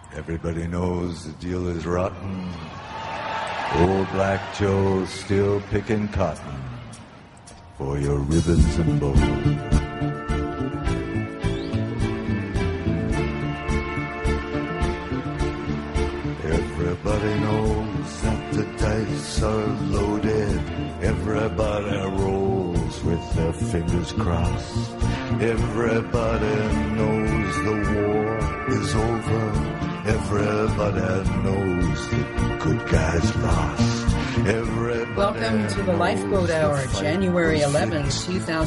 Everybody knows the deal is rotten. Old Black Joe's still picking cotton for your ribbons and bows. Everybody knows that the dice are loaded. Everybody rolls with their fingers crossed. Everybody knows the war is over. Everybody knows the good guys lost. Everybody Welcome to the Lifeboat Hour, January 11th,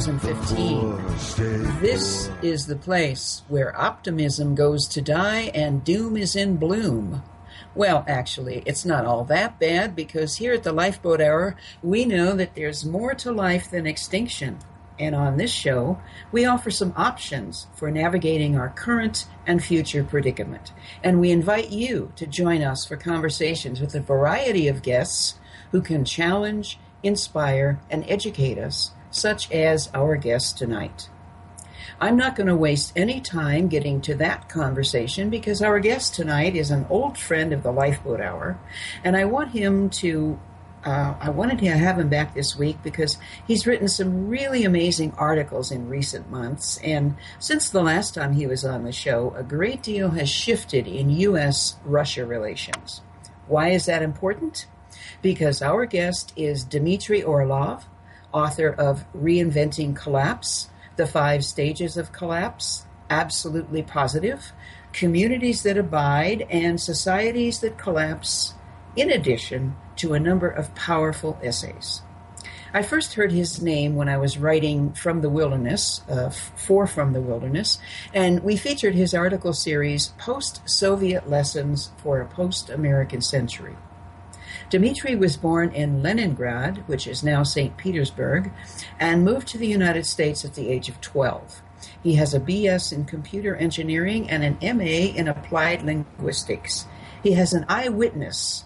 2015. This is the place where optimism goes to die and doom is in bloom. Well, actually, it's not all that bad, because here at the Lifeboat Hour, we know that there's more to life than extinction. And on this show, we offer some options for navigating our current and future predicament. And we invite you to join us for conversations with a variety of guests who can challenge, inspire, and educate us, such as our guest tonight. I'm not going to waste any time getting to that conversation, because our guest tonight is an old friend of the Lifeboat Hour, and I wanted to have him back this week because he's written some really amazing articles in recent months, and since the last time he was on the show, a great deal has shifted in U.S.-Russia relations. Why is that important? Because our guest is Dmitry Orlov, author of Reinventing Collapse, The 5 Stages of Collapse, Absolutely Positive, Communities That Abide, and Societies That Collapse, in addition to a number of powerful essays. I first heard his name when I was writing From the Wilderness, From the Wilderness, and we featured his article series, Post-Soviet Lessons for a Post-American Century. Dmitry was born in Leningrad, which is now St. Petersburg, and moved to the United States at the age of 12. He has a B.S. in computer engineering and an M.A. in applied linguistics. He was an eyewitness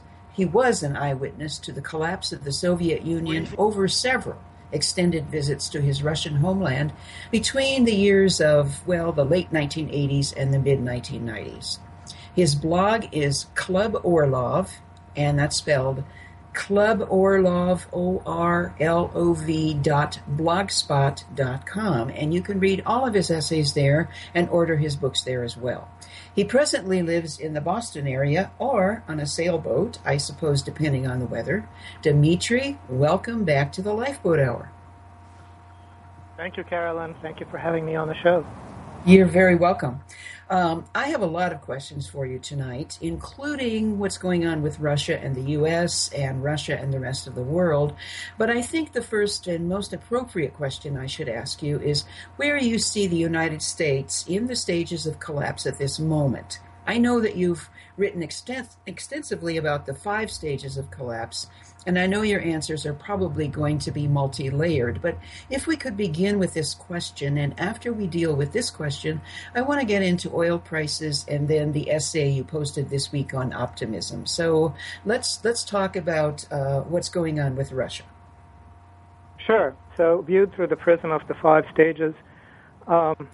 to the collapse of the Soviet Union over several extended visits to his Russian homeland between the years of, the late 1980s and the mid-1990s. His blog is Club Orlov, and that's spelled Club Orlov, orlov.blogspot.com, and you can read all of his essays there and order his books there as well. He presently lives in the Boston area or on a sailboat, I suppose, depending on the weather. Dmitry, welcome back to the Lifeboat Hour. Thank you, Carolyn. Thank you for having me on the show. You're very welcome. I have a lot of questions for you tonight, including what's going on with Russia and the U.S. and Russia and the rest of the world. But I think the first and most appropriate question I should ask you is where you see the United States in the stages of collapse at this moment. I know that you've written extensively about the 5 stages of collapse, and I know your answers are probably going to be multi-layered, but if we could begin with this question, and after we deal with this question, I want to get into oil prices and then the essay you posted this week on optimism. So let's talk about what's going on with Russia. Sure. So viewed through the prism of the 5 stages, the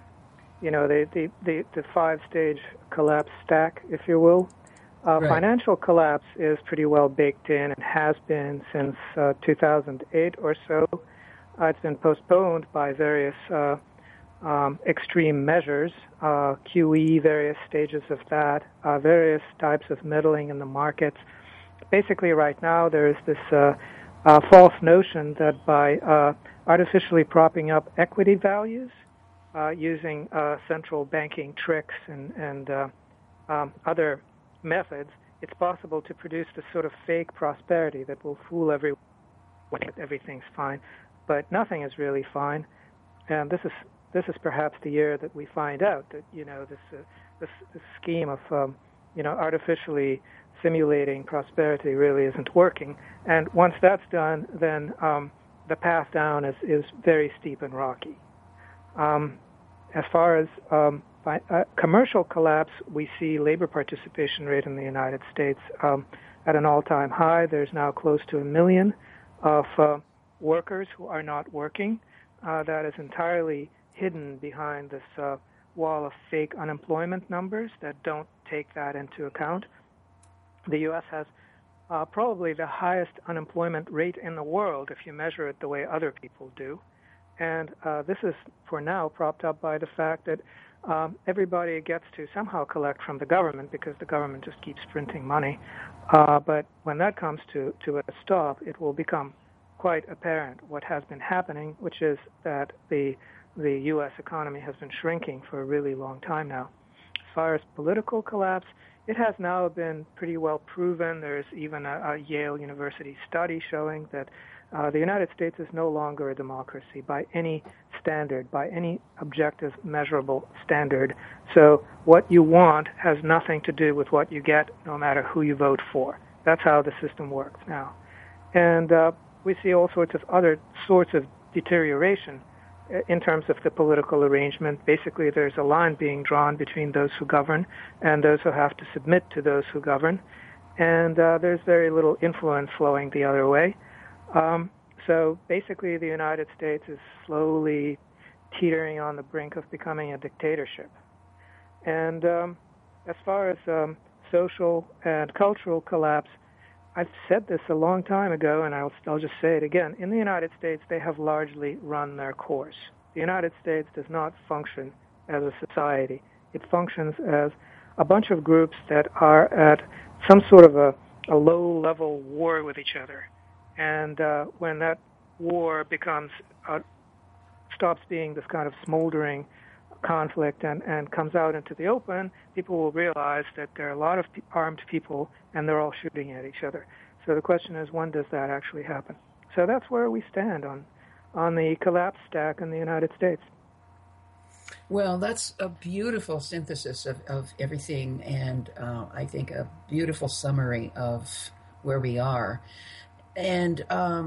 5-stage collapse stack, if you will. Right. Financial collapse is pretty well baked in and has been since 2008 or so. It's been postponed by various extreme measures, QE, various stages of that, various types of meddling in the markets. Basically, right now, there's this false notion that by artificially propping up equity values, using central banking tricks and other methods, it's possible to produce this sort of fake prosperity that will fool everyone that everything's fine, but nothing is really fine. And this is perhaps the year that we find out that this scheme of artificially simulating prosperity really isn't working. And once that's done, then the path down is very steep and rocky. As far as commercial collapse, we see labor participation rate in the United States at an all-time high. There's now close to 1 million of workers who are not working. That is entirely hidden behind this wall of fake unemployment numbers that don't take that into account. The U.S. has probably the highest unemployment rate in the world if you measure it the way other people do. And this is, for now, propped up by the fact that everybody gets to somehow collect from the government because the government just keeps printing money. But when that comes to a stop, it will become quite apparent what has been happening, which is that the U.S. economy has been shrinking for a really long time now. As far as political collapse, it has now been pretty well proven. There's even a Yale University study showing that the United States is no longer a democracy by any standard, by any objective, measurable standard. So what you want has nothing to do with what you get, no matter who you vote for. That's how the system works now. And we see all sorts of other sorts of deterioration in terms of the political arrangement. Basically, there's a line being drawn between those who govern and those who have to submit to those who govern. And there's very little influence flowing the other way. So basically, the United States is slowly teetering on the brink of becoming a dictatorship. And as far as social and cultural collapse, I've said this a long time ago, and I'll just say it again. In the United States, they have largely run their course. The United States does not function as a society. It functions as a bunch of groups that are at some sort of a low-level war with each other. And when that war stops being this kind of smoldering conflict and comes out into the open, people will realize that there are a lot of armed people and they're all shooting at each other. So the question is, when does that actually happen? So that's where we stand on the collapse stack in the United States. Well, that's a beautiful synthesis of everything, and I think a beautiful summary of where we are. And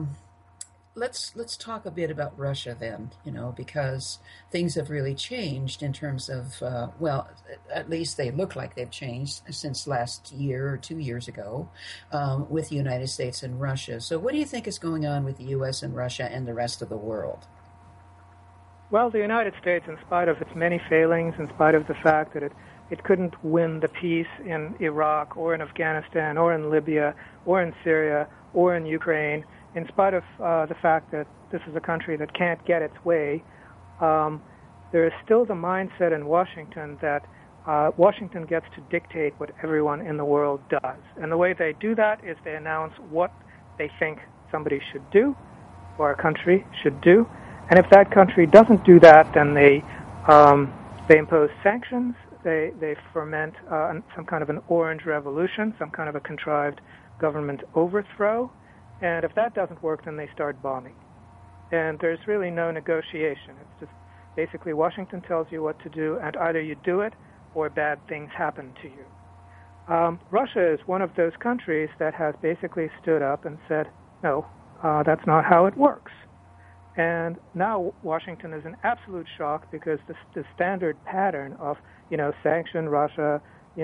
let's talk a bit about Russia then, because things have really changed in terms of, well, at least they look like they've changed since last year or 2 years ago with the United States and Russia. So what do you think is going on with the U.S. and Russia and the rest of the world? Well, the United States, in spite of its many failings, in spite of the fact that it couldn't win the peace in Iraq or in Afghanistan or in Libya or in Syria or in Ukraine, in spite of the fact that this is a country that can't get its way, there is still the mindset in Washington that Washington gets to dictate what everyone in the world does. And the way they do that is they announce what they think somebody should do or a country should do. And if that country doesn't do that, then they impose sanctions. They foment some kind of an orange revolution, some kind of a contrived government overthrow. And if that doesn't work, then they start bombing. And there's really no negotiation. It's just basically Washington tells you what to do, and either you do it or bad things happen to you. Russia is one of those countries that has basically stood up and said, no, that's not how it works. And now Washington is in absolute shock because the standard pattern of, sanction Russia,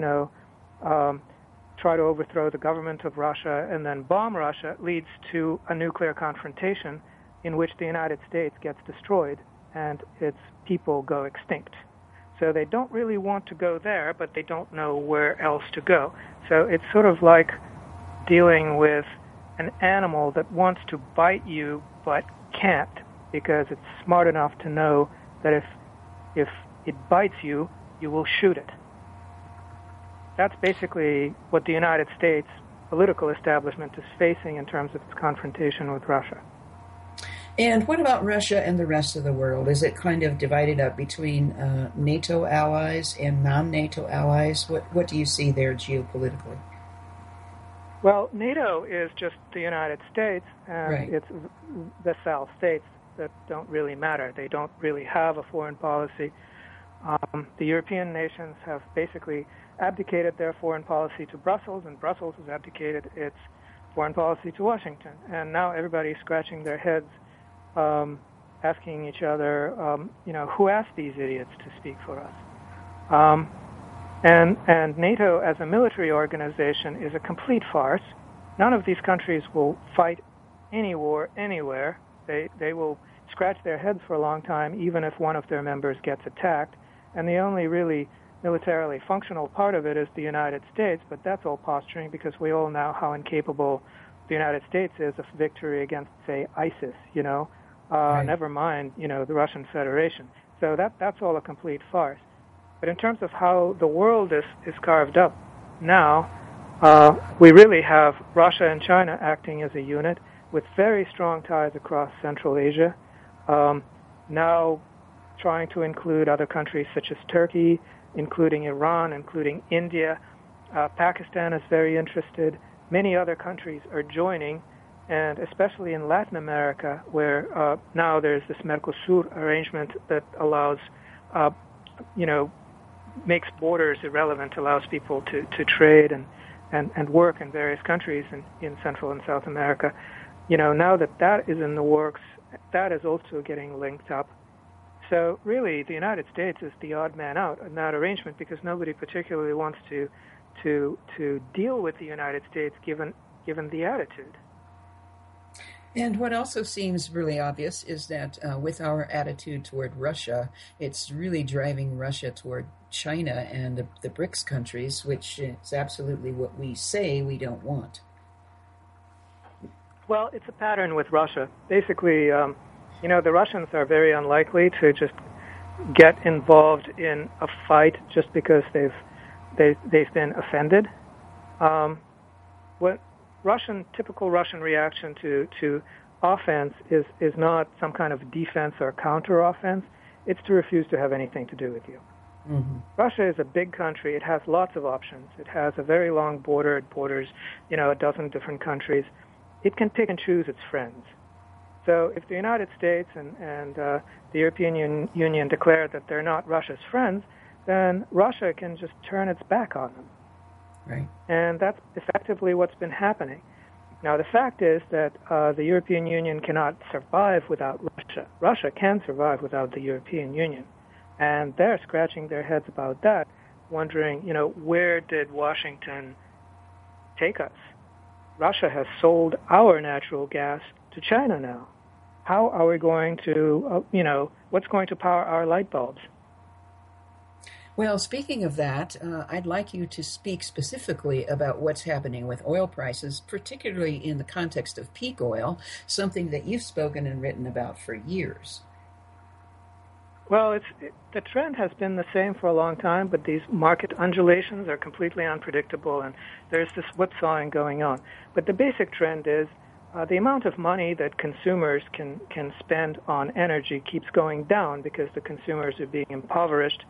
try to overthrow the government of Russia and then bomb Russia leads to a nuclear confrontation in which the United States gets destroyed and its people go extinct. So they don't really want to go there, but they don't know where else to go. So it's sort of like dealing with an animal that wants to bite you but can't, because it's smart enough to know that if it bites you, you will shoot it. That's basically what the United States political establishment is facing in terms of its confrontation with Russia. And what about Russia and the rest of the world? Is it kind of divided up between NATO allies and non-NATO allies? What do you see there geopolitically? Well, NATO is just the United States, and Right. It's the South States that don't really matter. They don't really have a foreign policy. The European nations have basically abdicated their foreign policy to Brussels, and Brussels has abdicated its foreign policy to Washington. And now everybody's scratching their heads, asking each other, who asked these idiots to speak for us? And NATO as a military organization is a complete farce. None of these countries will fight any war anywhere. They will scratch their heads for a long time, even if one of their members gets attacked. and the only really militarily functional part of it is the United States, but that's all posturing because we all know how incapable the United States is of victory against, say, ISIS, Right. never mind, the Russian Federation. So that's all a complete farce. But in terms of how the world is carved up now, we really have Russia and China acting as a unit with very strong ties across Central Asia, now trying to include other countries such as Turkey, including Iran, including India. Pakistan is very interested. Many other countries are joining, and especially in Latin America, where now there's this Mercosur arrangement that allows, makes borders irrelevant, allows people to trade and work in various countries in Central and South America. Now that is in the works, that is also getting linked up. So really, the United States is the odd man out in that arrangement because nobody particularly wants to deal with the United States given the attitude. And what also seems really obvious is that with our attitude toward Russia, it's really driving Russia toward China and the BRICS countries, which is absolutely what we say we don't want. Well, it's a pattern with Russia. Basically, the Russians are very unlikely to just get involved in a fight just because they've been offended. What typical Russian reaction to offense is not some kind of defense or counter-offense. It's to refuse to have anything to do with you. Mm-hmm. Russia is a big country. It has lots of options. It has a very long border. It borders, a dozen different countries. It can pick and choose its friends. So if the United States and the European Union declare that they're not Russia's friends, then Russia can just turn its back on them. Right. And that's effectively what's been happening. Now, the fact is that the European Union cannot survive without Russia. Russia can survive without the European Union. And they're scratching their heads about that, wondering, where did Washington take us? Russia has sold our natural gas to China now. How are we going to, what's going to power our light bulbs? Well, speaking of that, I'd like you to speak specifically about what's happening with oil prices, particularly in the context of peak oil, something that you've spoken and written about for years. Well, the trend has been the same for a long time, but these market undulations are completely unpredictable, and there's this whipsawing going on. But the basic trend is the amount of money that consumers can spend on energy keeps going down because the consumers are being impoverished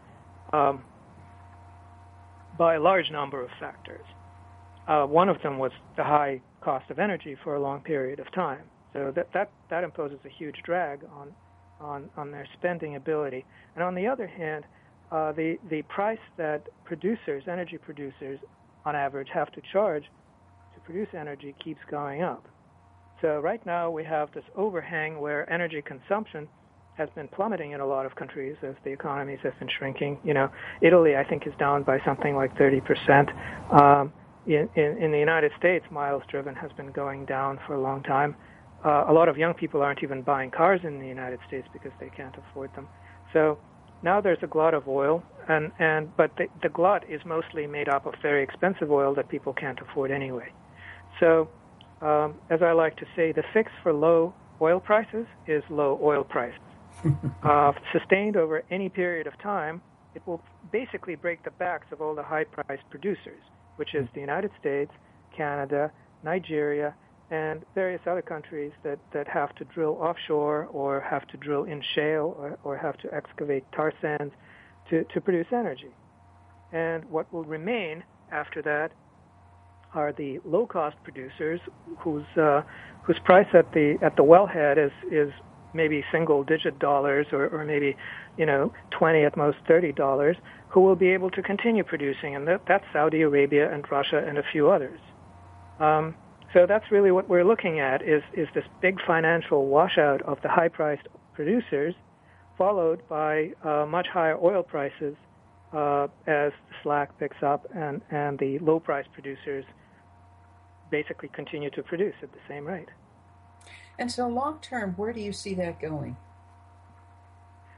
by a large number of factors. One of them was the high cost of energy for a long period of time. So that imposes a huge drag on their spending ability. And on the other hand, the price that energy producers, on average, have to charge to produce energy keeps going up. So right now we have this overhang where energy consumption has been plummeting in a lot of countries as the economies have been shrinking. Italy, I think, is down by something like 30%. In the United States, miles driven has been going down for a long time. A lot of young people aren't even buying cars in the United States because they can't afford them. So now there's a glut of oil, but the glut is mostly made up of very expensive oil that people can't afford anyway. So as I like to say, the fix for low oil prices is low oil prices. Sustained over any period of time, it will basically break the backs of all the high-priced producers, which is the United States, Canada, Nigeria, and various other countries that have to drill offshore or have to drill in shale or have to excavate tar sands to produce energy. And what will remain after that are the low-cost producers whose price at the wellhead is maybe single-digit dollars or maybe 20 at most $30, who will be able to continue producing, and that's Saudi Arabia and Russia and a few others. So that's really what we're looking at is this big financial washout of the high-priced producers, followed by much higher oil prices as the slack picks up and the low-priced producers basically continue to produce at the same rate. And so long-term, where do you see that going?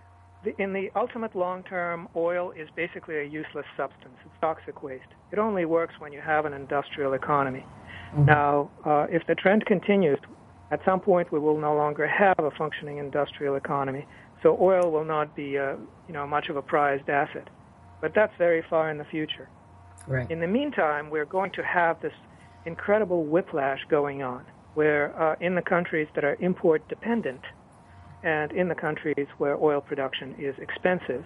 In the ultimate long term, oil is basically a useless substance. It's toxic waste. It only works when you have an industrial economy. Mm-hmm. Now, if the trend continues, at some point we will no longer have a functioning industrial economy. So oil will not be much of a prized asset. But that's very far in the future. Right. In the meantime, we're going to have this incredible whiplash going on, where in the countries that are import dependent and in the countries where oil production is expensive,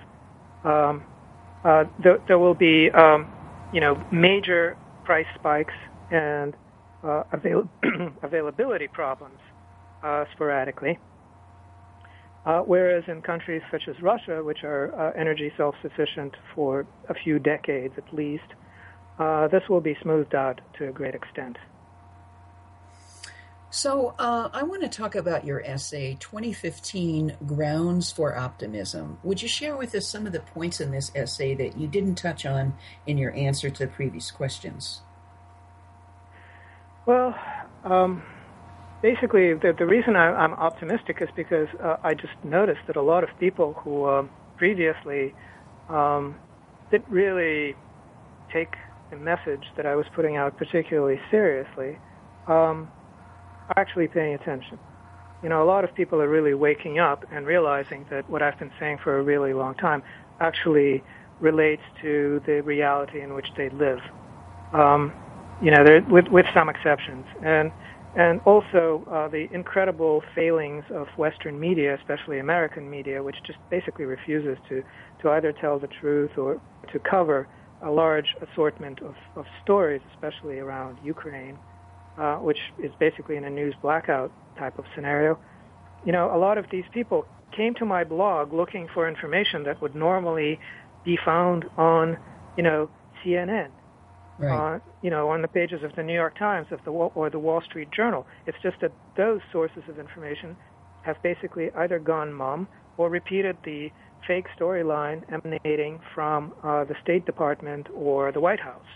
there will be major price spikes and availability problems sporadically. Whereas in countries such as Russia, which are energy self-sufficient for a few decades at least, this will be smoothed out to a great extent. So I want to talk about your essay, 2015 Grounds for Optimism. Would you share with us some of the points in this essay that you didn't touch on in your answer to previous questions? Well, basically, the reason I'm optimistic is because I just noticed that a lot of people who previously didn't really take the message that I was putting out particularly seriously are actually paying attention. A lot of people are really waking up and realizing that what I've been saying for a really long time actually relates to the reality in which they live. With some exceptions. And also the incredible failings of Western media, especially American media, which just basically refuses to either tell the truth or to cover a large assortment of stories, especially around Ukraine, which is basically in a news blackout type of scenario. A lot of these people came to my blog looking for information that would normally be found on, CNN. Right. On the pages of the New York Times or the Wall Street Journal. It's just that those sources of information have basically either gone mum or repeated the fake storyline emanating from the State Department or the White House.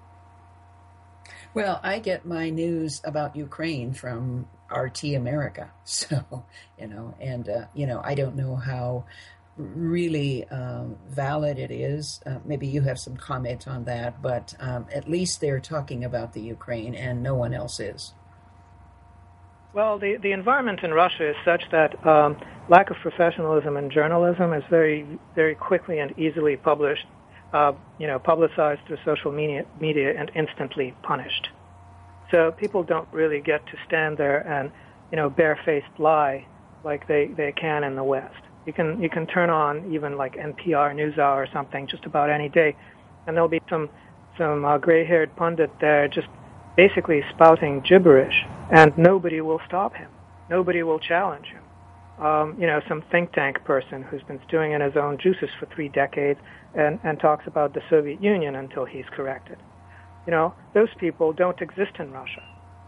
Well, I get my news about Ukraine from RT America, so, I don't know how really valid it is. Maybe you have some comment on that, but at least they're talking about the Ukraine and no one else is. Well, the environment in Russia is such that lack of professionalism in journalism is very, very quickly and easily published, publicized through social media and instantly punished. So people don't really get to stand there and, barefaced lie like they can in the West. You can turn on even like NPR NewsHour or something just about any day, and there'll be some gray-haired pundit there just basically spouting gibberish, and nobody will stop him. Nobody will challenge him. Some think tank person who's been stewing in his own juices for 3 decades and talks about the Soviet Union until he's corrected. Those people don't exist in Russia.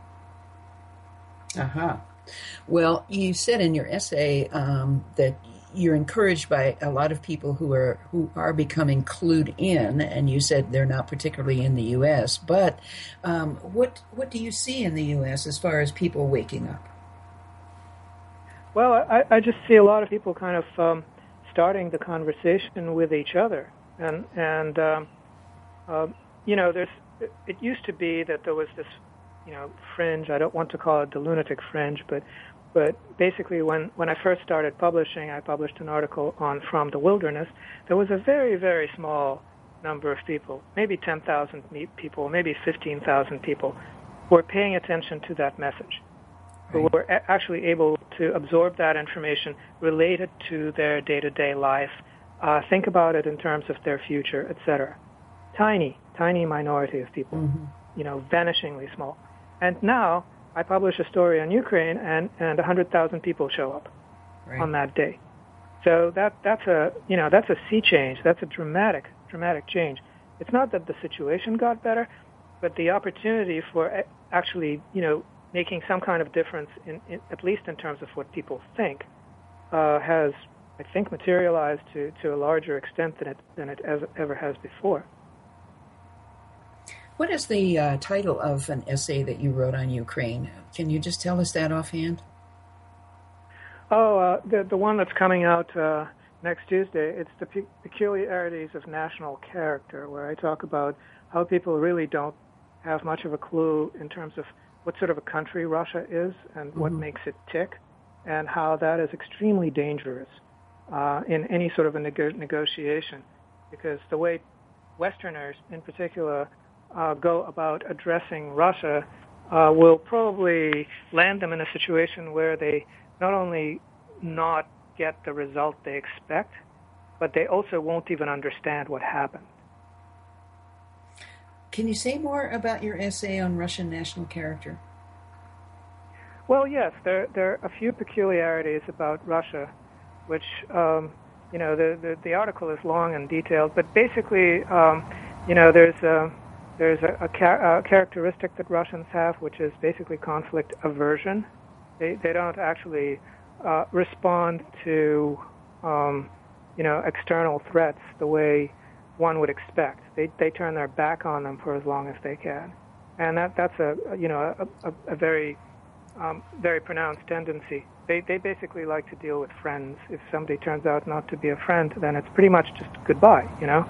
Uh-huh. Well, you said in your essay that you're encouraged by a lot of people who are becoming clued in, and you said they're not particularly in the U.S. But what do you see in the U.S. as far as people waking up? Well, I just see a lot of people kind of starting the conversation with each other, and it used to be that there was this fringe. I don't want to call it the lunatic fringe, but basically when I first started publishing, I published an article on From the Wilderness. There was a very, very small number of people, maybe 10,000 people, maybe 15,000 people, who were paying attention to that message, who were actually able to absorb that information related to their day-to-day life, think about it in terms of their future, etc. Tiny minority of people, vanishingly small. And now I publish a story on Ukraine, and 100,000 people show up on that day. So that's a sea change. That's a dramatic change. It's not that the situation got better, but the opportunity for actually making some kind of difference in at least in terms of what people think has, I think, materialized to a larger extent than it ever has before. What is the title of an essay that you wrote on Ukraine? Can you just tell us that offhand? The one that's coming out next Tuesday. It's the peculiarities of national character, where I talk about how people really don't have much of a clue in terms of what sort of a country Russia is and what makes it tick, and how that is extremely dangerous in any sort of a negotiation, because the way Westerners in particular go about addressing Russia will probably land them in a situation where they not only not get the result they expect, but they also won't even understand what happened. Can you say more about your essay on Russian national character? Well, yes, there are a few peculiarities about Russia, which, the article is long and detailed, but basically, there's a characteristic that Russians have, which is basically conflict aversion. They don't actually respond to, external threats the way one would expect. They turn their back on them for as long as they can, and that's a very very pronounced tendency. They basically like to deal with friends. If somebody turns out not to be a friend, then it's pretty much just goodbye,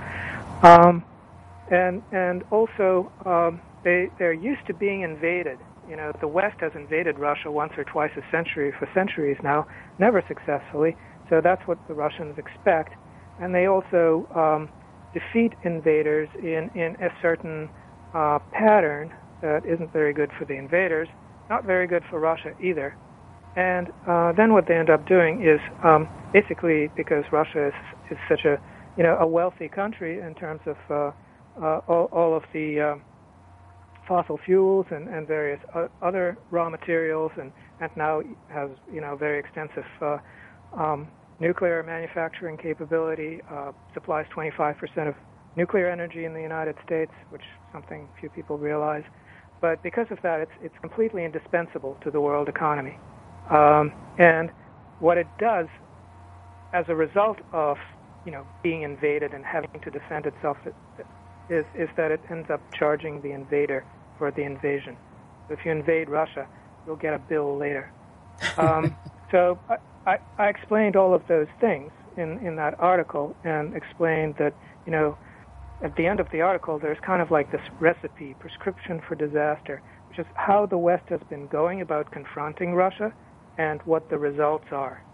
And also they're used to being invaded. The West has invaded Russia once or twice a century for centuries now, never successfully. So that's what the Russians expect, and they also defeat invaders in a certain pattern that isn't very good for the invaders, not very good for Russia either. And then what they end up doing is basically, because Russia is such a wealthy country in terms of all of the fossil fuels and various other raw materials, and now has very extensive nuclear manufacturing capability, supplies 25% of nuclear energy in the United States, which is something few people realize. But because of that, it's completely indispensable to the world economy. And what it does, as a result of being invaded and having to defend itself, is that it ends up charging the invader for the invasion. So if you invade Russia, you'll get a bill later. So I explained all of those things in that article, and explained that at the end of the article, there's kind of like this recipe, prescription for disaster, which is how the West has been going about confronting Russia and what the results are.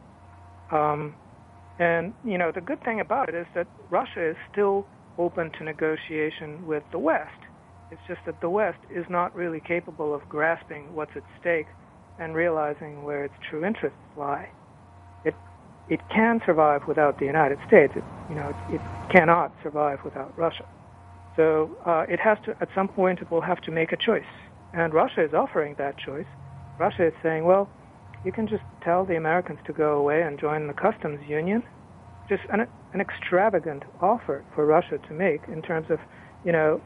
And the good thing about it is that Russia is still open to negotiation with the West. It's just that the West is not really capable of grasping what's at stake and realizing where its true interests lie. It can survive without the United States. It cannot survive without Russia. So it has to, at some point, it will have to make a choice. And Russia is offering that choice. Russia is saying, well, you can just tell the Americans to go away and join the customs union. Just an extravagant offer for Russia to make in terms of, the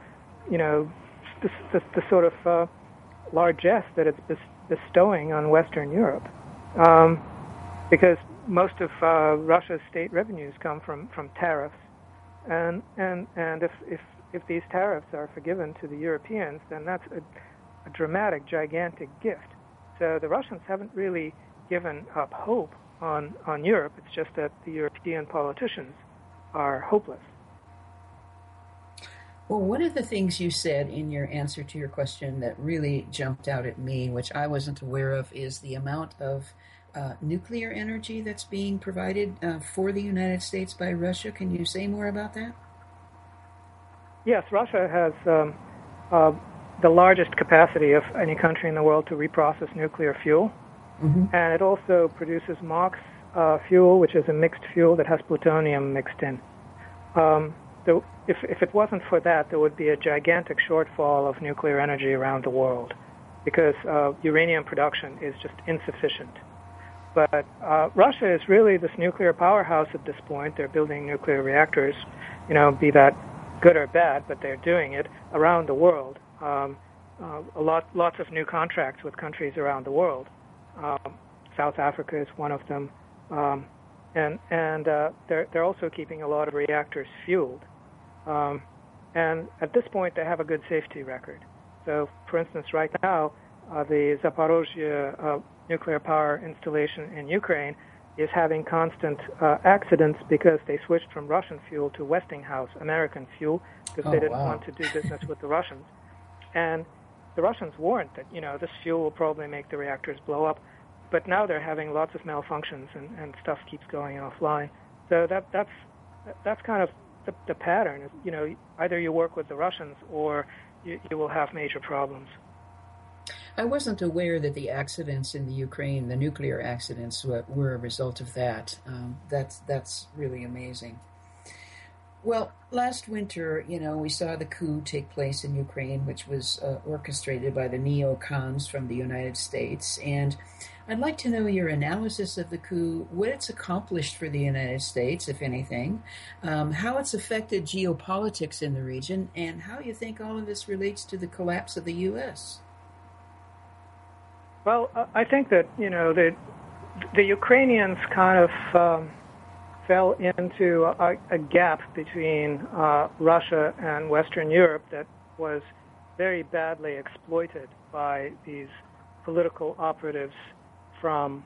sort of largesse that it's bestowing on Western Europe, because most of Russia's state revenues come from tariffs, and if these tariffs are forgiven to the Europeans, then that's a dramatic, gigantic gift. So the Russians haven't really given up hope on Europe. It's just that the European politicians are hopeless. Well, one of the things you said in your answer to your question that really jumped out at me, which I wasn't aware of, is the amount of nuclear energy that's being provided for the United States by Russia. Can you say more about that? Yes, Russia has the largest capacity of any country in the world to reprocess nuclear fuel. Mm-hmm. And it also produces MOX fuel, which is a mixed fuel that has plutonium mixed in. So if it wasn't for that, there would be a gigantic shortfall of nuclear energy around the world, because uranium production is just insufficient. But Russia is really this nuclear powerhouse at this point. They're building nuclear reactors, be that good or bad, but they're doing it around the world. Lots of new contracts with countries around the world. South Africa is one of them, and they're also keeping a lot of reactors fueled. And at this point, they have a good safety record. So, for instance, right now, the Zaporozhye nuclear power installation in Ukraine is having constant accidents because they switched from Russian fuel to Westinghouse American fuel because they didn't want to do business with the Russians. And the Russians warned that, this fuel will probably make the reactors blow up. But now they're having lots of malfunctions and stuff keeps going offline. So that's kind of the pattern. Either you work with the Russians or you will have major problems. I wasn't aware that the accidents in the Ukraine, the nuclear accidents, were a result of that. That's really amazing. Well, last winter, we saw the coup take place in Ukraine, which was orchestrated by the neocons from the United States. And I'd like to know your analysis of the coup, what it's accomplished for the United States, if anything, how it's affected geopolitics in the region, and how you think all of this relates to the collapse of the U.S. Well, I think that, the Ukrainians kind of fell into a gap between Russia and Western Europe that was very badly exploited by these political operatives from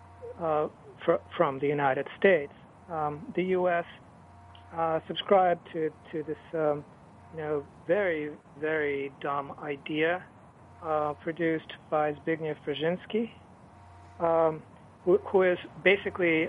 the United States. The U.S. Subscribed to this, very, very dumb idea produced by Zbigniew Brzezinski, who is basically,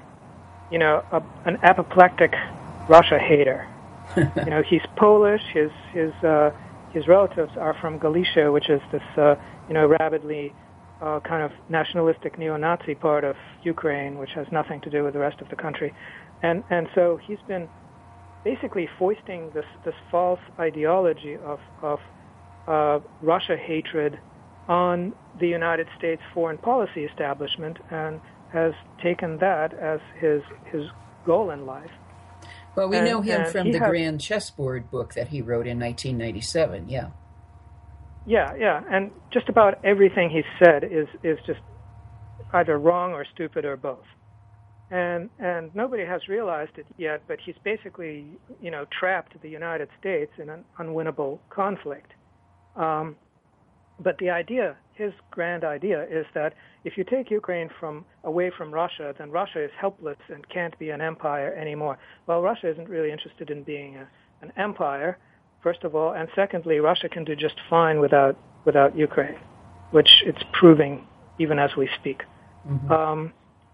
an apoplectic Russia hater. He's Polish. His relatives are from Galicia, which is this, rabidly kind of nationalistic neo-Nazi part of Ukraine, which has nothing to do with the rest of the country, and so he's been basically foisting this false ideology of Russia hatred on the United States foreign policy establishment, and has taken that as his goal in life. Well, we know him from the Grand Chessboard book that he wrote in 1997. Yeah. Yeah, and just about everything he said is just either wrong or stupid or both. And nobody has realized it yet, but he's basically, trapped the United States in an unwinnable conflict. But the idea, his grand idea, is that if you take Ukraine away from Russia, then Russia is helpless and can't be an empire anymore. Well, Russia isn't really interested in being an empire, first of all, and secondly, Russia can do just fine without Ukraine, which it's proving even as we speak. Mm-hmm.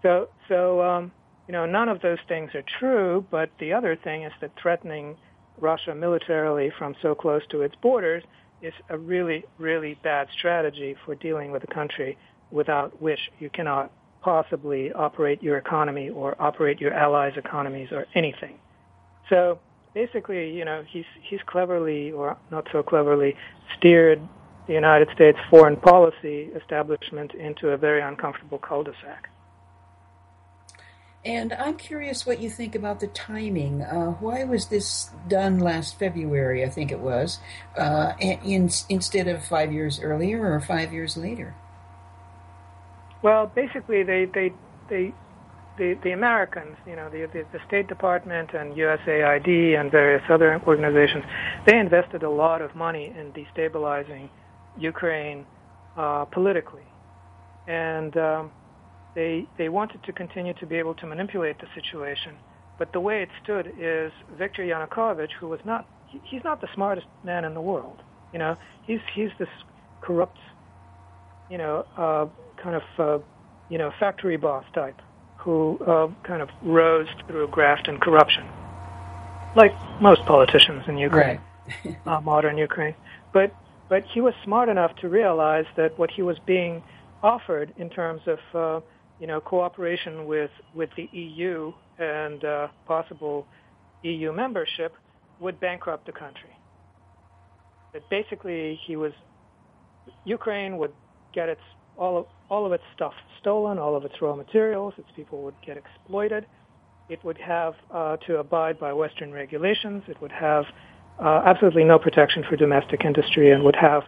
None of those things are true, but the other thing is that threatening Russia militarily from so close to its borders is a really, really bad strategy for dealing with a country without which you cannot possibly operate your economy or operate your allies' economies or anything. So basically, he's cleverly or not so cleverly steered the United States foreign policy establishment into a very uncomfortable cul-de-sac. And I'm curious what you think about the timing. Why was this done last February, I think it was, instead of 5 years earlier or 5 years later? Well, basically, the Americans, the State Department and USAID and various other organizations, they invested a lot of money in destabilizing Ukraine politically. And they wanted to continue to be able to manipulate the situation. But the way it stood is Viktor Yanukovych, who was he's not the smartest man in the world. He's this corrupt, factory boss type who kind of rose through graft and corruption, like most politicians in Ukraine, right. Modern Ukraine. But he was smart enough to realize that what he was being offered in terms of cooperation with the EU and possible EU membership would bankrupt the country. That basically Ukraine would get all of its stuff stolen, all of its raw materials, its people would get exploited. It would have to abide by Western regulations. It would have absolutely no protection for domestic industry, and would have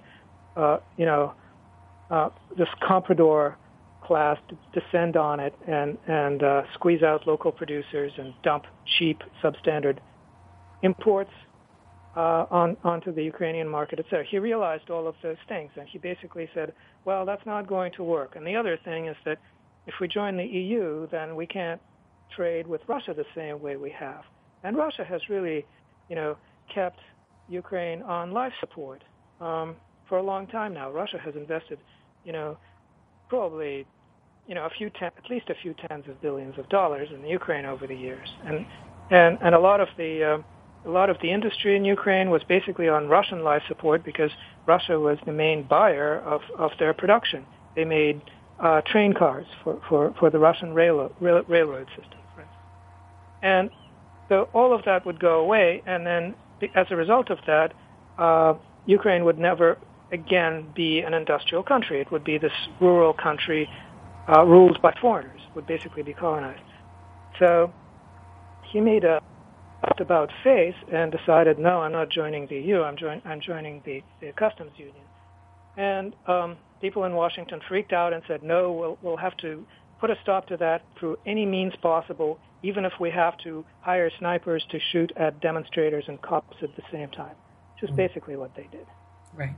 this comprador class to descend on it and squeeze out local producers and dump cheap, substandard imports onto the Ukrainian market, etc. He realized all of those things, and he basically said, well, that's not going to work. And the other thing is that if we join the EU, then we can't trade with Russia the same way we have. And Russia has really, kept Ukraine on life support for a long time now. Russia has invested, probably, at least a few tens of billions of dollars in the Ukraine over the years, and a lot of the industry in Ukraine was basically on Russian life support because Russia was the main buyer of their production. They made train cars for the Russian railroad system, for instance. And so all of that would go away, and then as a result of that, Ukraine would never again be an industrial country. It would be this rural country ruled by foreigners, would basically be colonized. So he made a about face and decided, no, I'm not joining the EU. I'm joining the customs union. And people in Washington freaked out and said, no, we'll have to put a stop to that through any means possible, even if we have to hire snipers to shoot at demonstrators and cops at the same time, which is basically what they did. Right.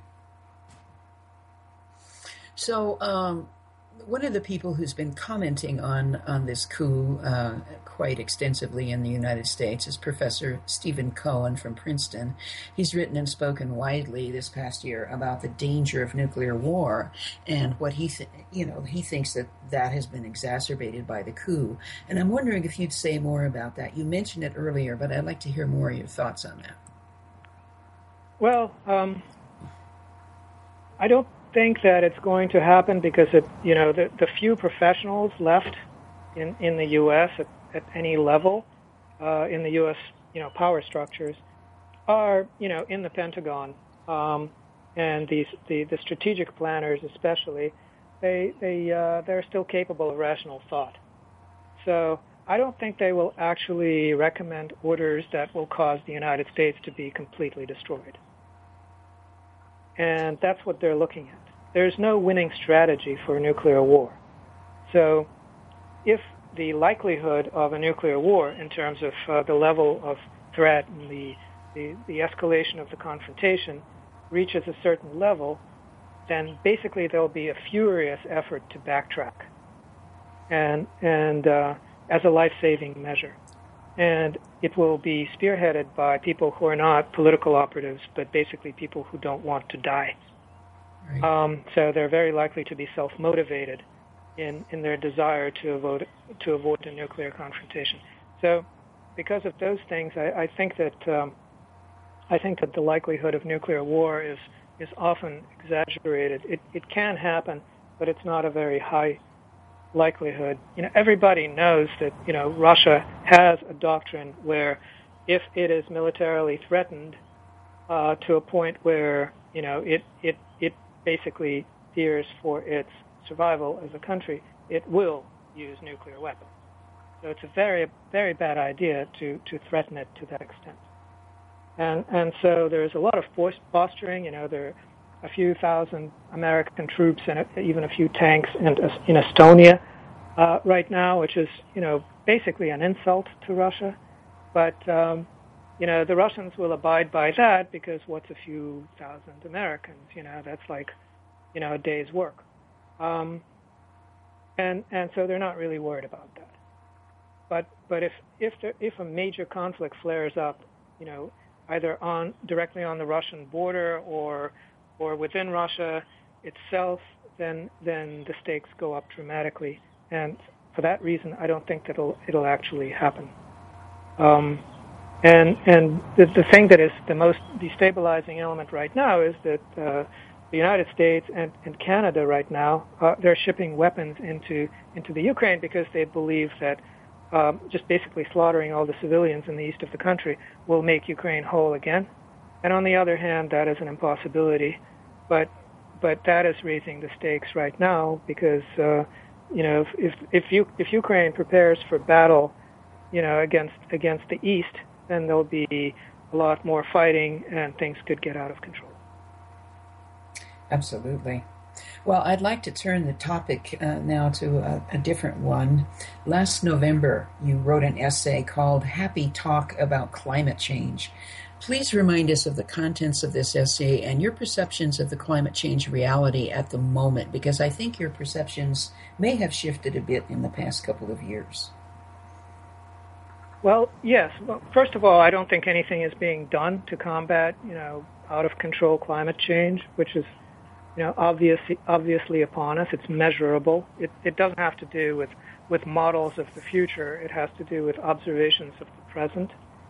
So one of the people who's been commenting on this coup quite extensively in the United States is Professor Stephen Cohen from Princeton. He's written and spoken widely this past year about the danger of nuclear war and what he thinks that has been exacerbated by the coup. And I'm wondering if you'd say more about that. You mentioned it earlier, but I'd like to hear more of your thoughts on that. Well, I don't think that it's going to happen because the few professionals left in the U.S. at any level in the U.S. power structures are in the Pentagon and the strategic planners especially. They're still capable of rational thought. So I don't think they will actually recommend orders that will cause the United States to be completely destroyed. And that's what they're looking at. There's no winning strategy for a nuclear war. So if the likelihood of a nuclear war in terms of the level of threat and the escalation of the confrontation reaches a certain level, then basically there'll be a furious effort to backtrack and as a life-saving measure. And it will be spearheaded by people who are not political operatives, but basically people who don't want to die. Right. So they're very likely to be self-motivated in their desire to avoid a nuclear confrontation. So, because of those things, I think that the likelihood of nuclear war is often exaggerated. It can happen, but it's not a very high likelihood. Everybody knows that Russia has a doctrine where if it is militarily threatened to a point where it basically fears for its survival as a country, it will use nuclear weapons. So it's a very, very bad idea to threaten it to that extent. And so there's a lot of posturing. There are a few thousand American troops and even a few tanks in Estonia right now, which is basically an insult to Russia. But the Russians will abide by that because what's a few thousand Americans? That's like a day's work. And so they're not really worried about that. But if a major conflict flares up, either directly on the Russian border or within Russia itself, then the stakes go up dramatically. And for that reason, I don't think that it'll actually happen. And the thing that is the most destabilizing element right now is that the United States and Canada right now, they're shipping weapons into the Ukraine because they believe that just basically slaughtering all the civilians in the east of the country will make Ukraine whole again. And on the other hand, that is an impossibility. But that is raising the stakes right now because if Ukraine prepares for battle, against the east, then there'll be a lot more fighting and things could get out of control. Absolutely. Well, I'd like to turn the topic now to a different one. Last November, you wrote an essay called Happy Talk About Climate Change. Please remind us of the contents of this essay and your perceptions of the climate change reality at the moment, because I think your perceptions may have shifted a bit in the past couple of years. Well, yes. Well, first of all, I don't think anything is being done to combat, out of control climate change, which is, obviously upon us. It's measurable. It doesn't have to do with models of the future. It has to do with observations of the present.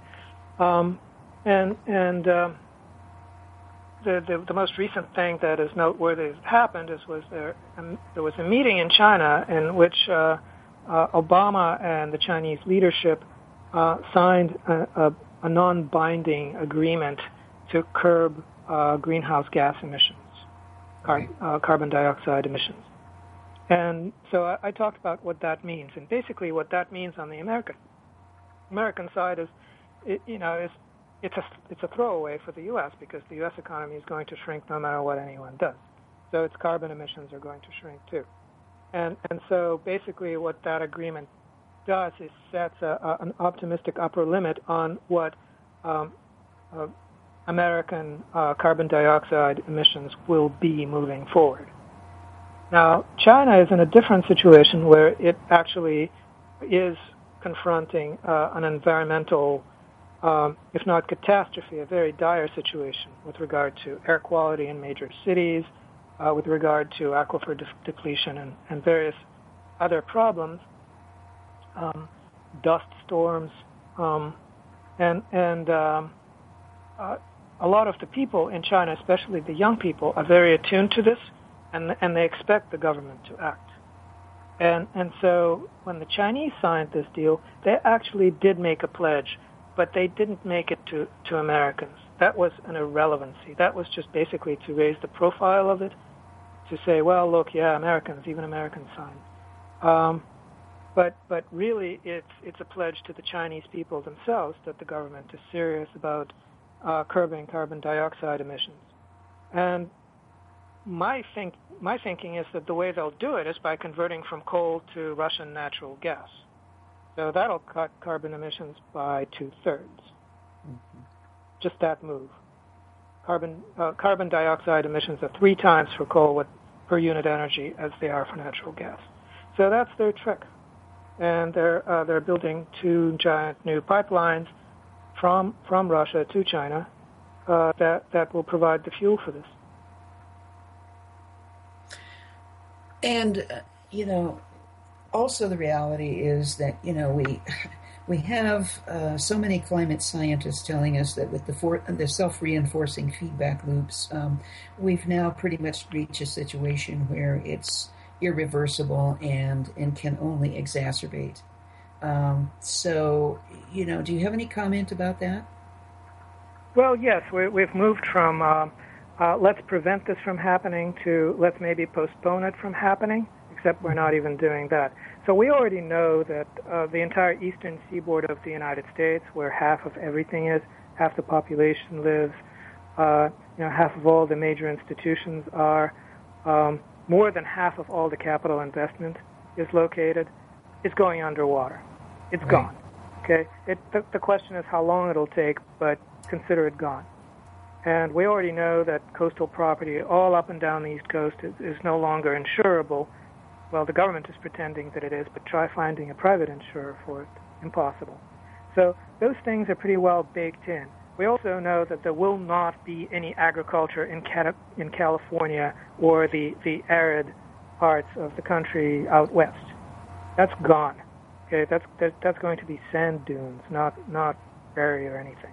The most recent thing that is noteworthy that happened there was a meeting in China in which Obama and the Chinese leadership signed a non-binding agreement to curb greenhouse gas emissions, carbon dioxide emissions. And so I talked about what that means, and basically what that means on the American side is, it's a throwaway for the U.S. because the U.S. economy is going to shrink no matter what anyone does. So its carbon emissions are going to shrink too. And so basically what that agreement does is sets an optimistic upper limit on what American carbon dioxide emissions will be moving forward. Now, China is in a different situation where it actually is confronting an environmental, if not catastrophe, a very dire situation with regard to air quality in major cities, with regard to aquifer depletion and various other problems, dust storms, and a lot of the people in China, especially the young people, are very attuned to this, and they expect the government to act. And so when the Chinese signed this deal, they actually did make a pledge, but they didn't make it to Americans. That was an irrelevancy. That was just basically to raise the profile of it, to say, well, look, yeah, even Americans signed. But really, it's a pledge to the Chinese people themselves that the government is serious about curbing carbon dioxide emissions. And my thinking is that the way they'll do it is by converting from coal to Russian natural gas. So that'll cut carbon emissions by 2/3. Mm-hmm. Just that move. Carbon dioxide emissions are 3 times for coal per unit energy as they are for natural gas. So that's their trick. And they're building 2 giant new pipelines from Russia to China that will provide the fuel for this. And also the reality is that we have so many climate scientists telling us that with the self-reinforcing feedback loops, we've now pretty much reached a situation where it's irreversible and can only exacerbate. So, do you have any comment about that? Well, yes, we've moved from let's prevent this from happening to let's maybe postpone it from happening, except we're not even doing that. So we already know that the entire eastern seaboard of the United States, where half of everything is, half the population lives, half of all the major institutions are, more than half of all the capital investment is located, is going underwater. It's right. Gone. Okay. The question is how long it'll take, but consider it gone. And we already know that coastal property all up and down the East Coast is no longer insurable. Well, the government is pretending that it is, but try finding a private insurer for it. Impossible. So those things are pretty well baked in. We also know that there will not be any agriculture in California or the arid parts of the country out west. That's gone. Okay, that's going to be sand dunes, not prairie or anything.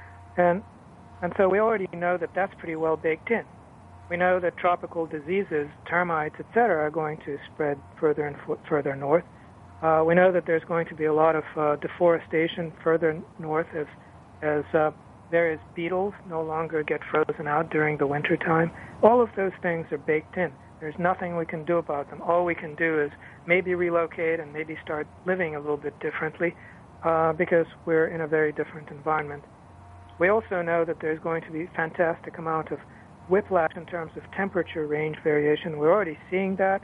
And so we already know that that's pretty well baked in. We know that tropical diseases, termites, etc., are going to spread further and further north. We know that there's going to be a lot of deforestation further north as various beetles no longer get frozen out during the winter time. All of those things are baked in. There's nothing we can do about them. All we can do is maybe relocate and maybe start living a little bit differently because we're in a very different environment. We also know that there's going to be a fantastic amount of whiplash in terms of temperature range variation. We're already seeing that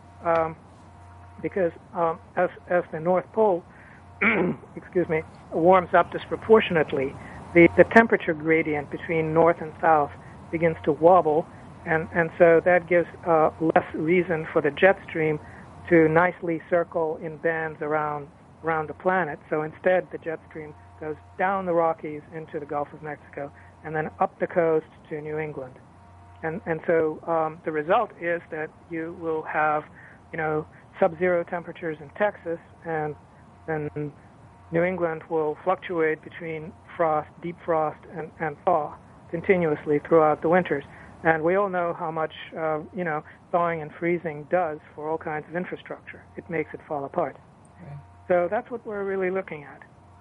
because as the North Pole warms up disproportionately, the temperature gradient between north and south begins to wobble, and so that gives less reason for the jet stream to nicely circle in bands around the planet. So instead, the jet stream goes down the Rockies into the Gulf of Mexico and then up the coast to New England. And so the result is that you will have, sub-zero temperatures in Texas, and then New England will fluctuate between frost, deep frost, and thaw continuously throughout the winters. And we all know how much, thawing and freezing does for all kinds of infrastructure. It makes it fall apart. Right. So that's what we're really looking at.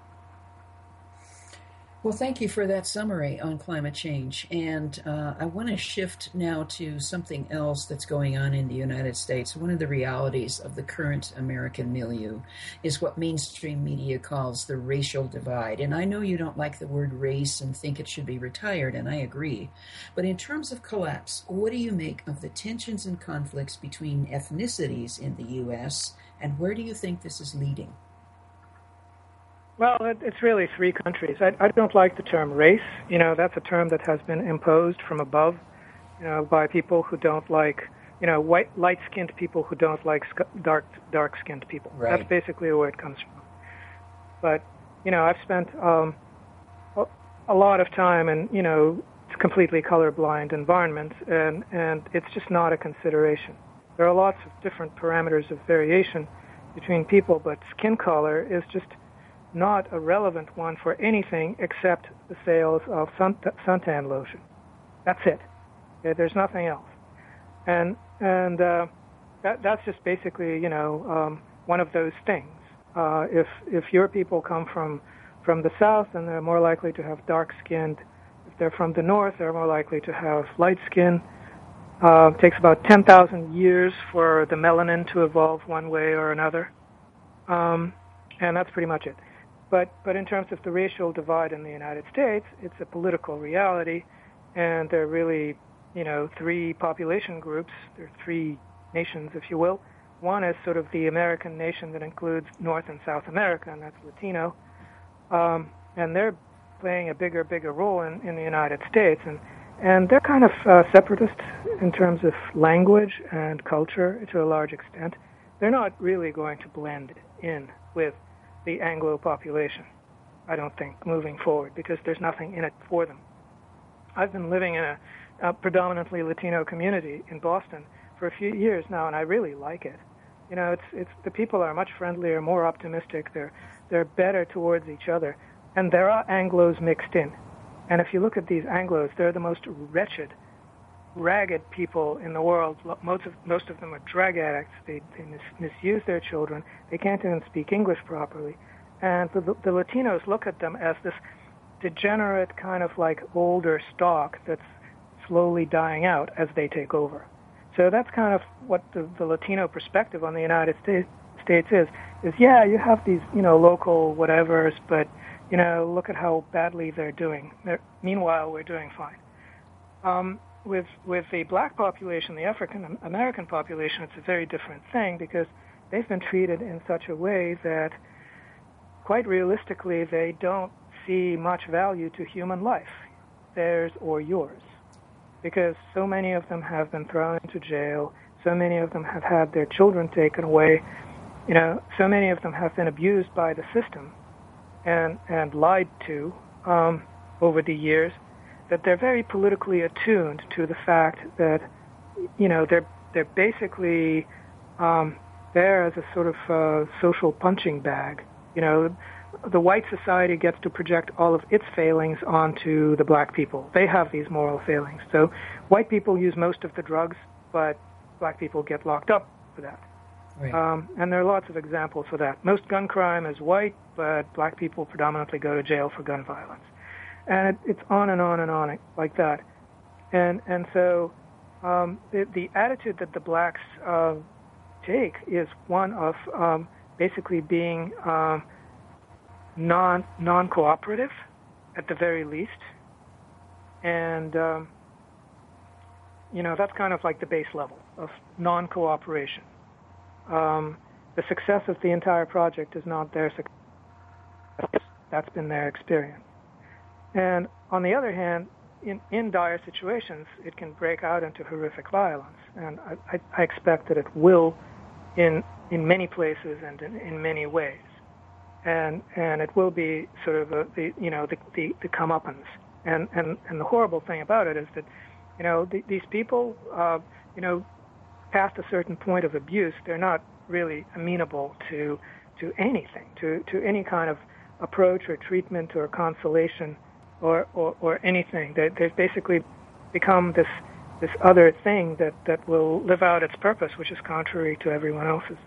Well, thank you for that summary on climate change. And I want to shift now to something else that's going on in the United States. One of the realities of the current American milieu is what mainstream media calls the racial divide. And I know you don't like the word race and think it should be retired, and I agree. But in terms of collapse, what do you make of the tensions and conflicts between ethnicities in the U.S., and where do you think this is leading? Well, it's really three countries. I don't like the term race. That's a term that has been imposed from above, by people who don't like, light-skinned people who don't like dark-skinned people. Right. That's basically where it comes from. But, I've spent a lot of time in, completely colorblind environments, and it's just not a consideration. There are lots of different parameters of variation between people, but skin color is just not a relevant one for anything except the sales of suntan lotion. That's it. There's nothing else. And that's just basically, one of those things. If your people come from the south, then they're more likely to have dark-skinned. If they're from the north, they're more likely to have light skin. It takes about 10,000 years for the melanin to evolve one way or another. And that's pretty much it. But in terms of the racial divide in the United States, it's a political reality, and there are really, three population groups. There are three nations, if you will. One is sort of the American nation that includes North and South America, and that's Latino. And they're playing a bigger role in the United States, and they're kind of separatist in terms of language and culture to a large extent. They're not really going to blend in with the Anglo population, I don't think, moving forward, because there's nothing in it for them. I've been living in a predominantly Latino community in Boston for a few years now, and I really like it. It's the people are much friendlier, more optimistic. They're better towards each other, and there are Anglos mixed in. And if you look at these Anglos, they're the most wretched, ragged people in the world. Most of them are drug addicts. They misuse their children. They can't even speak English properly. And the Latinos look at them as this degenerate kind of like older stock that's slowly dying out as they take over. So that's kind of what the Latino perspective on the United States is yeah, you have these, local whatevers, but, look at how badly they're doing. Meanwhile, we're doing fine. With the black population, the African American population, it's a very different thing because they've been treated in such a way that, quite realistically, they don't see much value to human life, theirs or yours, because so many of them have been thrown into jail, so many of them have had their children taken away, so many of them have been abused by the system and lied to over the years, that they're very politically attuned to the fact that, they're basically there as a sort of social punching bag. The white society gets to project all of its failings onto the black people. They have these moral failings. So white people use most of the drugs, but black people get locked up for that. Right. And there are lots of examples for that. Most gun crime is white, but black people predominantly go to jail for gun violence. And it's on and on and on like that. And so the attitude that the blacks take is one of basically being non-cooperative at the very least. And, that's kind of like the base level of non-cooperation. The success of the entire project is not their success. That's been their experience. And on the other hand, in dire situations, it can break out into horrific violence. And I expect that it will in many places and in many ways. And it will be sort of the comeuppance. And the horrible thing about it is that, these people, past a certain point of abuse, they're not really amenable to anything, to any kind of approach or treatment or consolation or anything. They've basically become this other thing that will live out its purpose, which is contrary to everyone else's.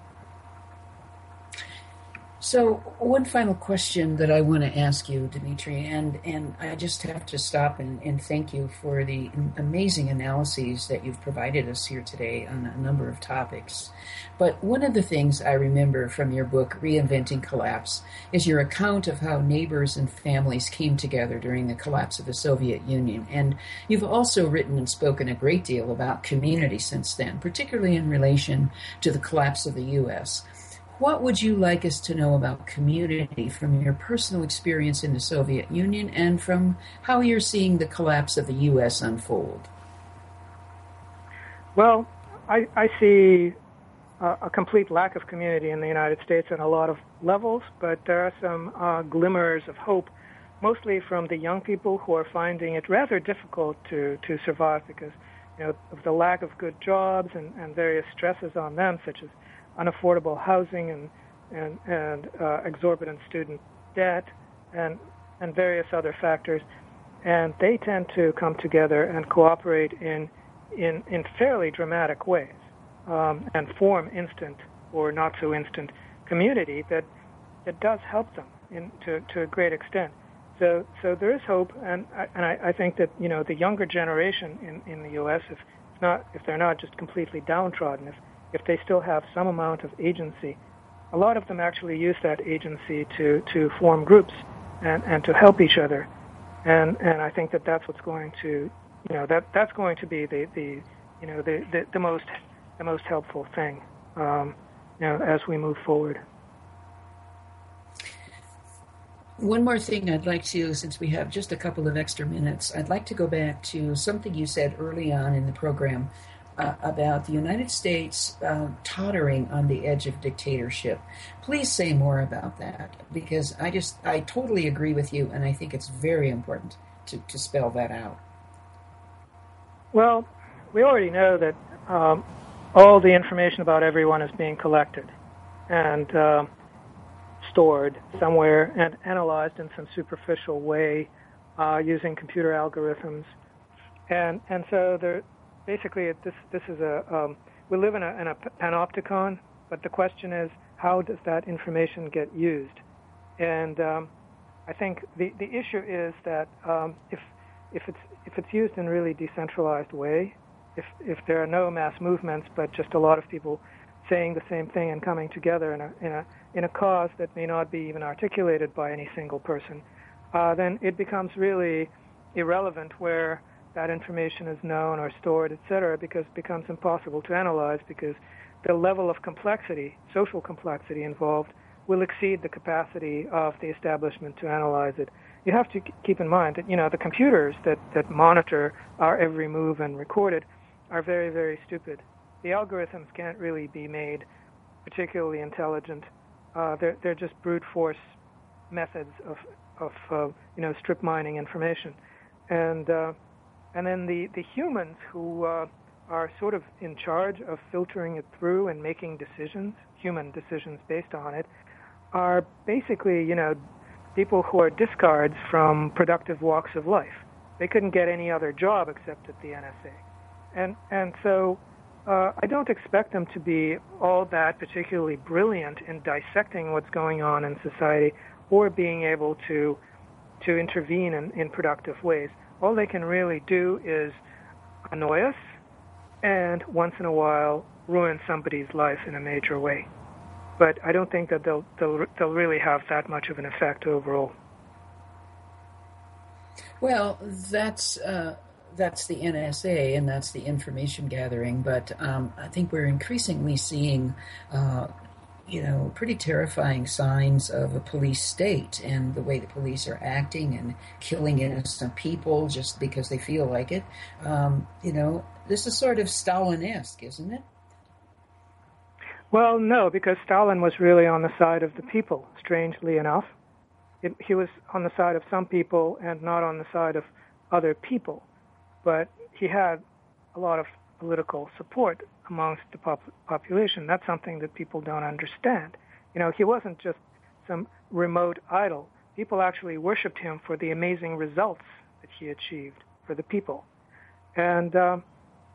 So one final question that I want to ask you, Dmitry, and I just have to stop and thank you for the amazing analyses that you've provided us here today on a number of topics. But one of the things I remember from your book, Reinventing Collapse, is your account of how neighbors and families came together during the collapse of the Soviet Union. And you've also written and spoken a great deal about community since then, particularly in relation to the collapse of the U.S. What would you like us to know about community from your personal experience in the Soviet Union and from how you're seeing the collapse of the U.S. unfold? Well, I see a complete lack of community in the United States on a lot of levels, but there are some glimmers of hope, mostly from the young people who are finding it rather difficult to survive because of the lack of good jobs and various stresses on them, such as unaffordable housing and exorbitant student debt and various other factors, and they tend to come together and cooperate in fairly dramatic ways and form instant or not so instant community that does help them to a great extent. So there is hope, and I think that the younger generation in the U.S. if they're not just completely downtrodden, if they still have some amount of agency, a lot of them actually use that agency to form groups and to help each other, and I think that that's what's going to that's going to be the most helpful thing as we move forward. One more thing I'd like to, since we have just a couple of extra minutes, I'd like to go back to something you said early on in the program about the United States tottering on the edge of dictatorship. Please say more about that, because I totally agree with you, and I think it's very important to spell that out. Well, we already know that all the information about everyone is being collected and stored somewhere and analyzed in some superficial way using computer algorithms, and so there. Basically, this is we live in a panopticon, but the question is, how does that information get used? And I think the issue is that if it's used in a really decentralized way, if there are no mass movements, but just a lot of people saying the same thing and coming together in a cause that may not be even articulated by any single person, then it becomes really irrelevant where that information is known or stored, etc., because it becomes impossible to analyze because the level of complexity, social complexity involved, will exceed the capacity of the establishment to analyze it. You have to keep in mind that, the computers that monitor our every move and record it are very, very stupid. The algorithms can't really be made particularly intelligent. They're just brute force methods of strip mining information. And then the humans who are sort of in charge of filtering it through and making decisions, human decisions based on it, are basically, people who are discards from productive walks of life. They couldn't get any other job except at the NSA. And so I don't expect them to be all that particularly brilliant in dissecting what's going on in society or being able to intervene in productive ways. All they can really do is annoy us and once in a while ruin somebody's life in a major way. But I don't think that they'll really have that much of an effect overall. Well, that's the NSA and that's the information gathering, but I think we're increasingly seeing pretty terrifying signs of a police state and the way the police are acting and killing innocent people just because they feel like it. This is sort of Stalin-esque, isn't it? Well, no, because Stalin was really on the side of the people, strangely enough. He was on the side of some people and not on the side of other people. But he had a lot of political support amongst the population. That's something that people don't understand. He wasn't just some remote idol. People actually worshipped him for the amazing results that he achieved for the people. And, the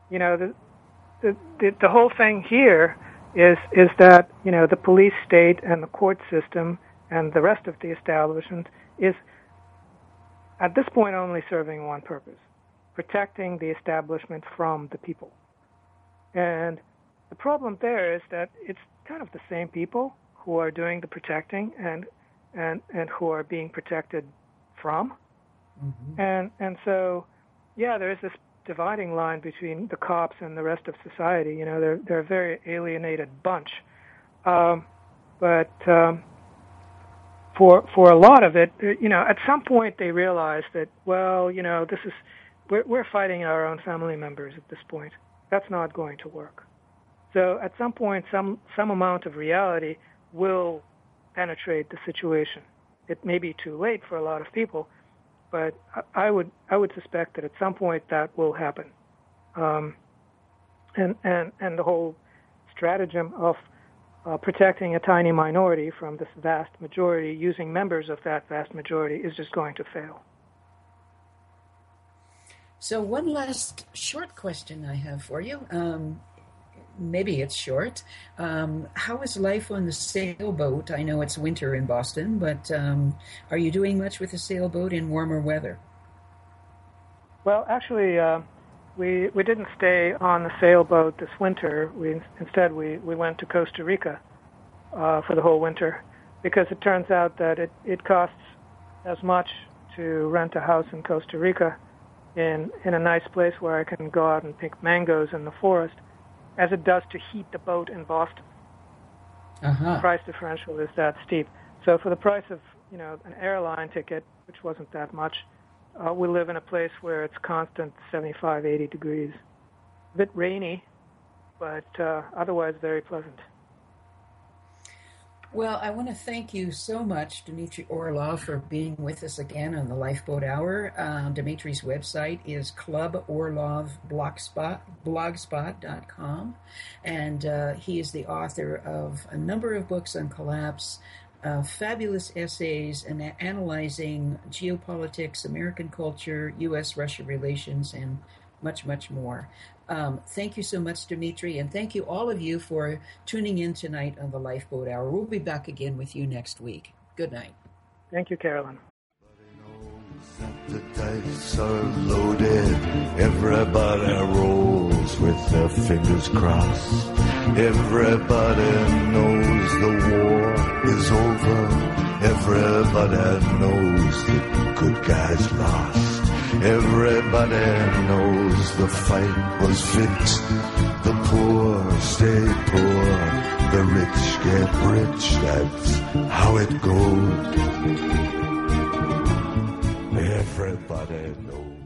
whole thing here is that, the police state and the court system and the rest of the establishment is, at this point, only serving one purpose: protecting the establishment from the people. And the problem there is that it's kind of the same people who are doing the protecting and who are being protected from. Mm-hmm. And so, there is this dividing line between the cops and the rest of society. They're a very alienated bunch. But for a lot of it, at some point they realize that, we're fighting our own family members at this point. That's not going to work. So at some point, some amount of reality will penetrate the situation. It may be too late for a lot of people, but I would suspect that at some point that will happen. And the whole stratagem of protecting a tiny minority from this vast majority, using members of that vast majority, is just going to fail. So one last short question I have for you. Maybe it's short. How is life on the sailboat? I know it's winter in Boston, but are you doing much with the sailboat in warmer weather? Well, actually, we didn't stay on the sailboat this winter. Instead we went to Costa Rica for the whole winter, because it turns out that it costs as much to rent a house in Costa Rica in a nice place where I can go out and pick mangoes in the forest, as it does to heat the boat in Boston. Uh-huh. The price differential is that steep. So for the price of an airline ticket, which wasn't that much, we live in a place where it's constant 75, 80 degrees. A bit rainy, but otherwise very pleasant. Well, I want to thank you so much, Dmitry Orlov, for being with us again on the Lifeboat Hour. Dmitry's website is cluborlovblogspot.com, and he is the author of a number of books on collapse, fabulous essays and analyzing geopolitics, American culture, U.S.-Russia relations, and much, much more. Thank you so much, Dmitry, and thank you all of you for tuning in tonight on the Lifeboat Hour. We'll be back again with you next week. Good night. Thank you, Carolyn. The dice are loaded. Everybody rolls with their fingers crossed. Everybody knows the war is over. Everybody knows the good guys lost. Everybody knows the fight was fixed. The poor stay poor. The rich get rich. That's how it goes. Everybody knows.